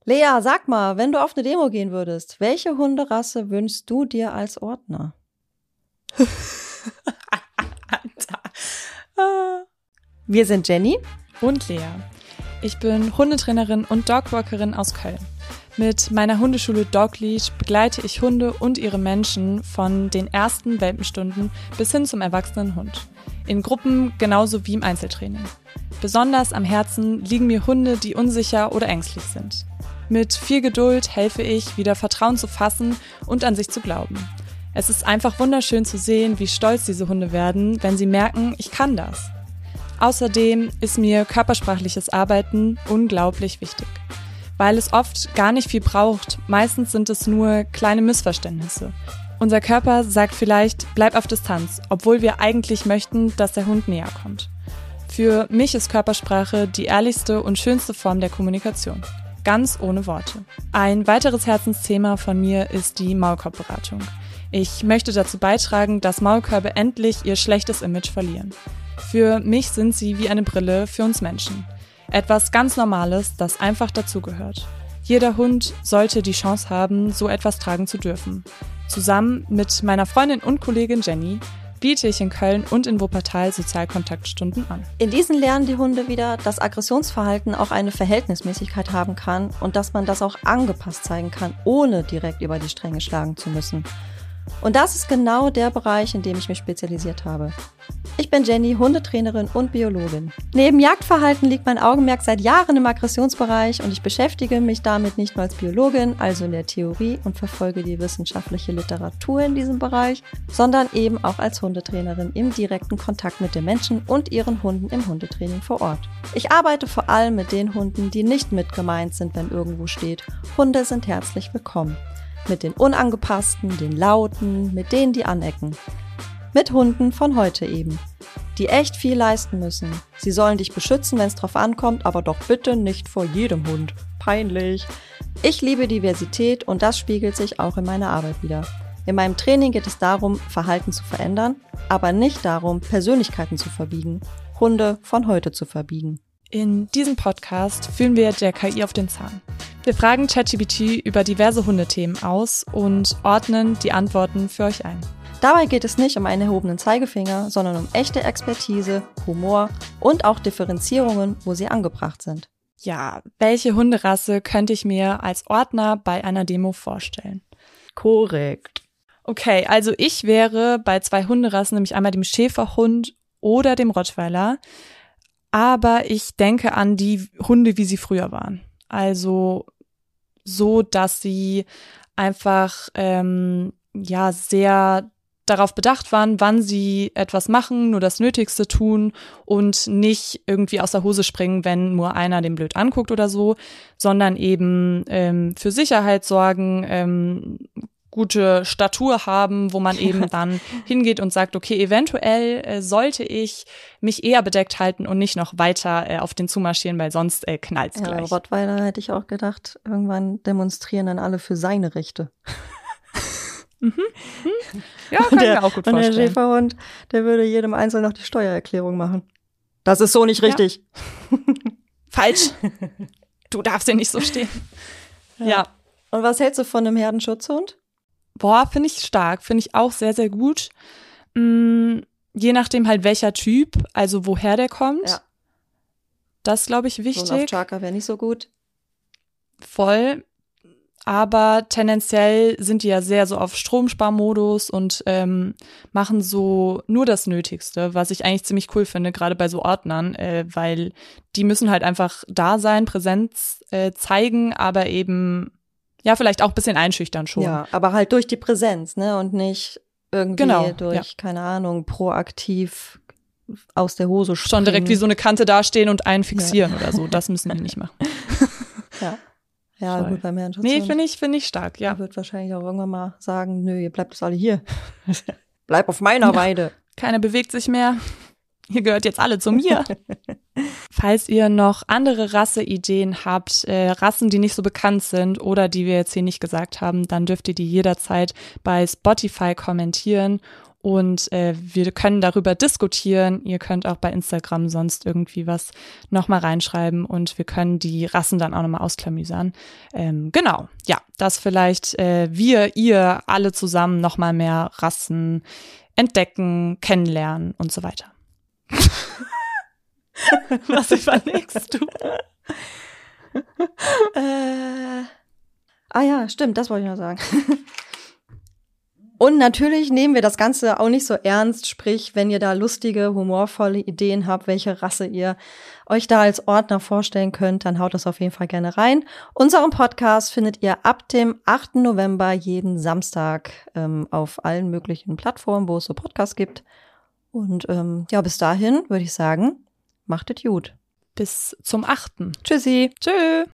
Lea, sag mal, wenn du auf eine Demo gehen würdest, welche Hunderasse wünschst du dir als Ordner? Alter. Wir sind Jenny Und Lea. Ich bin Hundetrainerin und Dogwalkerin aus Köln. Mit meiner Hundeschule Dogleash begleite ich Hunde und ihre Menschen von den ersten Welpenstunden bis hin zum erwachsenen Hund. In Gruppen genauso wie im Einzeltraining. Besonders am Herzen liegen mir Hunde, die unsicher oder ängstlich sind. Mit viel Geduld helfe ich, wieder Vertrauen zu fassen und an sich zu glauben. Es ist einfach wunderschön zu sehen, wie stolz diese Hunde werden, wenn sie merken, ich kann das. Außerdem ist mir körpersprachliches Arbeiten unglaublich wichtig, weil es oft gar nicht viel braucht. Meistens sind es nur kleine Missverständnisse. Unser Körper sagt vielleicht, bleib auf Distanz, obwohl wir eigentlich möchten, dass der Hund näher kommt. Für mich ist Körpersprache die ehrlichste und schönste Form der Kommunikation. Ganz ohne Worte. Ein weiteres Herzensthema von mir ist die Maulkorbberatung. Ich möchte dazu beitragen, dass Maulkörbe endlich ihr schlechtes Image verlieren. Für mich sind sie wie eine Brille für uns Menschen. Etwas ganz Normales, das einfach dazugehört. Jeder Hund sollte die Chance haben, so etwas tragen zu dürfen. Zusammen mit meiner Freundin und Kollegin Jenny biete ich in Köln und in Wuppertal Sozialkontaktstunden an. In diesen lernen die Hunde wieder, dass Aggressionsverhalten auch eine Verhältnismäßigkeit haben kann und dass man das auch angepasst zeigen kann, ohne direkt über die Stränge schlagen zu müssen. Und das ist genau der Bereich, in dem ich mich spezialisiert habe. Ich bin Jenny, Hundetrainerin und Biologin. Neben Jagdverhalten liegt mein Augenmerk seit Jahren im Aggressionsbereich und ich beschäftige mich damit nicht nur als Biologin, also in der Theorie und verfolge die wissenschaftliche Literatur in diesem Bereich, sondern eben auch als Hundetrainerin im direkten Kontakt mit den Menschen und ihren Hunden im Hundetraining vor Ort. Ich arbeite vor allem mit den Hunden, die nicht mit gemeint sind, wenn irgendwo steht, Hunde sind herzlich willkommen. Mit den Unangepassten, den Lauten, mit denen, die anecken. Mit Hunden von heute eben, die echt viel leisten müssen. Sie sollen dich beschützen, wenn es drauf ankommt, aber doch bitte nicht vor jedem Hund. Peinlich. Ich liebe Diversität und das spiegelt sich auch in meiner Arbeit wieder. In meinem Training geht es darum, Verhalten zu verändern, aber nicht darum, Persönlichkeiten zu verbiegen, Hunde von heute zu verbiegen. In diesem Podcast fühlen wir der KI auf den Zahn. Wir fragen ChatGPT über diverse Hundethemen aus und ordnen die Antworten für euch ein. Dabei geht es nicht um einen erhobenen Zeigefinger, sondern um echte Expertise, Humor und auch Differenzierungen, wo sie angebracht sind. Ja, welche Hunderasse könnte ich mir als Ordner bei einer Demo vorstellen? Korrekt. Okay, also ich wäre bei 2 Hunderassen, nämlich einmal dem Schäferhund oder dem Rottweiler. Aber ich denke an die Hunde, wie sie früher waren. Also so, dass sie einfach sehr darauf bedacht waren, wann sie etwas machen, nur das Nötigste tun und nicht irgendwie aus der Hose springen, wenn nur einer den blöd anguckt oder so, sondern eben für Sicherheit sorgen, gute Statur haben, wo man eben dann hingeht und sagt, okay, eventuell sollte ich mich eher bedeckt halten und nicht noch weiter auf den zumarschieren, weil sonst knallt's gleich. Ja, Rottweiler hätte ich auch gedacht, irgendwann demonstrieren dann alle für seine Rechte. Ja, kann ich mir auch gut vorstellen. Und der Schäferhund, der würde jedem Einzelnen noch die Steuererklärung machen. Das ist so nicht richtig. Ja. Falsch. Du darfst ja nicht so stehen. Ja. Und was hältst du von einem Herdenschutzhund? Boah, finde ich stark. Finde ich auch sehr, sehr gut. Je nachdem halt welcher Typ, also woher der kommt. Ja. Das glaube ich wichtig. So ein Aufcharker wäre nicht so gut. Voll. Aber tendenziell sind die ja sehr so auf Stromsparmodus und machen so nur das Nötigste, was ich eigentlich ziemlich cool finde, gerade bei so Ordnern, weil die müssen halt einfach da sein, Präsenz zeigen, aber eben ja vielleicht auch ein bisschen einschüchtern schon. Ja, aber halt durch die Präsenz, ne, und nicht irgendwie durch, keine Ahnung, proaktiv aus der Hose springen. Schon direkt wie so eine Kante dastehen und einen fixieren oder so, das müssen die nicht machen. Ja, gut, beim Herdenschutzhund. Nee, finde ich stark, ja. Er wird wahrscheinlich auch irgendwann mal sagen, nö, ihr bleibt jetzt alle hier. Bleib auf meiner Weide. Keiner bewegt sich mehr. Ihr gehört jetzt alle zu mir. Falls ihr noch andere Rasseideen habt, Rassen, die nicht so bekannt sind oder die wir jetzt hier nicht gesagt haben, dann dürft ihr die jederzeit bei Spotify kommentieren Und wir können darüber diskutieren. Ihr könnt auch bei Instagram sonst irgendwie was nochmal reinschreiben und wir können die Rassen dann auch nochmal ausklamüsern. Genau, ja, dass vielleicht ihr alle zusammen nochmal mehr Rassen entdecken, kennenlernen und so weiter. Was überlegst du? Ja, stimmt, das wollte ich noch sagen. Und natürlich nehmen wir das Ganze auch nicht so ernst, sprich, wenn ihr da lustige, humorvolle Ideen habt, welche Rasse ihr euch da als Ordner vorstellen könnt, dann haut das auf jeden Fall gerne rein. Unseren Podcast findet ihr ab dem 8. November jeden Samstag auf allen möglichen Plattformen, wo es so Podcasts gibt. Und bis dahin würde ich sagen, macht es gut. Bis zum 8. Tschüssi. Tschö.